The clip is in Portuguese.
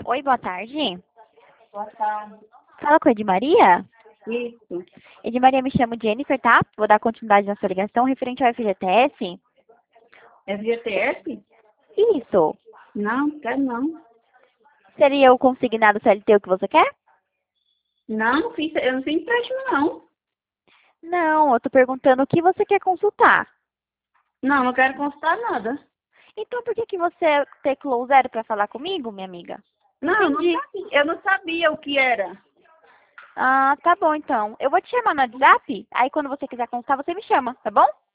Oi, boa tarde. Boa tarde. Fala com a Edmaria? Isso. Edmaria, me chamo Jennifer, tá? Vou dar continuidade na sua ligação referente ao FGTS. É FGTS? Isso. Não, quero não. Seria o consignado CLT o que você quer? Não, eu não fiz empréstimo, não. Não, eu tô perguntando o que você quer consultar. Não, não quero consultar nada. Então por que você teclou 0 para falar comigo, minha amiga? Não, Entendi. eu não sabia o que era. Ah, tá bom então. Eu vou te chamar no WhatsApp, aí quando você quiser consultar, você me chama, tá bom?